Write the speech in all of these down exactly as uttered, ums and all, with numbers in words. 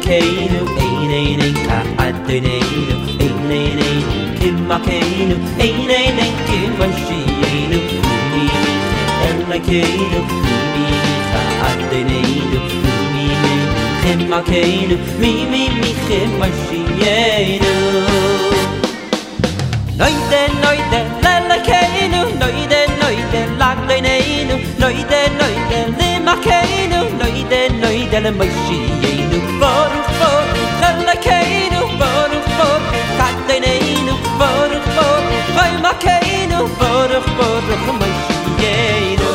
keinu ein ein ein ka adeneinu ein ein ein kimma keinu ein ein ein kimma shienu mi ella keinu mi ka adeneinu mi kimma keinu mi mi mi kimma shienu noide noide ella keinu noide noide lagleneinu noide noide lima keinu noide noide le mashienu baruch baruch ella keinu baruch baruch kadeneinu baruch baruch lima keinu baruch baruch mashienu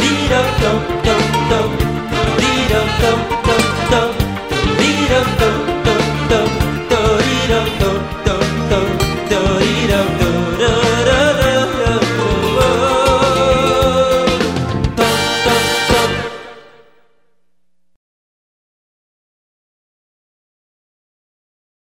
Dum dum dum dum dum dum dum dum dum